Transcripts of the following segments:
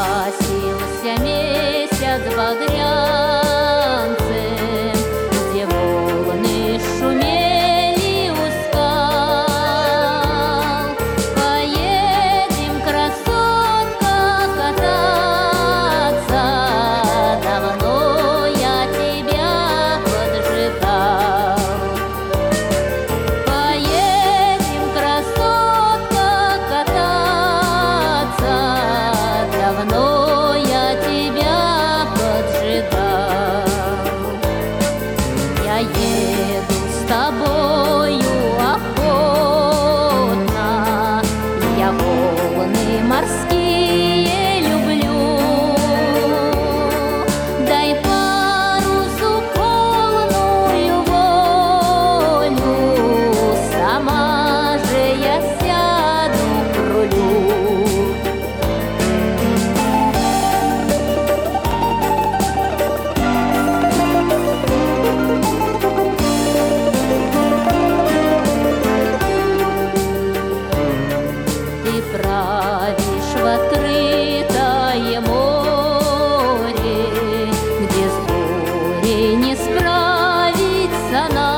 Окрасился месяц багрянцем, где волны шумели у скал. Поедем, красотка, кататься, давно я тебя поджидал. Поедем, красотка, кататься, давно я тебя поджидал. Я еду с тобою охотно, я волны морские люблю. Дай парусу полную волю, сама же я сяду к рулю. Ты правишь в открытое море, где с бурей не справиться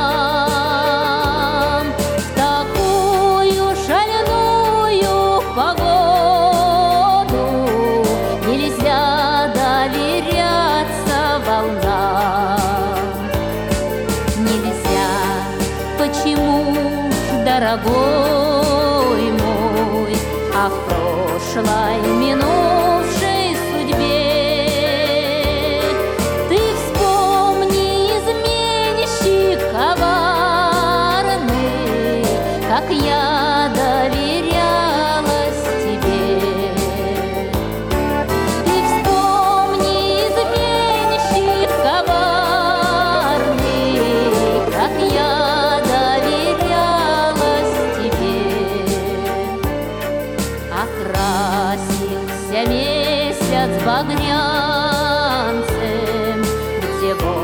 нам. В такую шальную погоду нельзя доверяться волнам. Нельзя, почему ж, дорогой мой, а в прошлой минувшей судьбе ты вспомни, изменщик коварный, как я доверялась тебе. Ты вспомни, изменщик коварный, как я доверялась тебе. Окрасился месяц багрянцем, где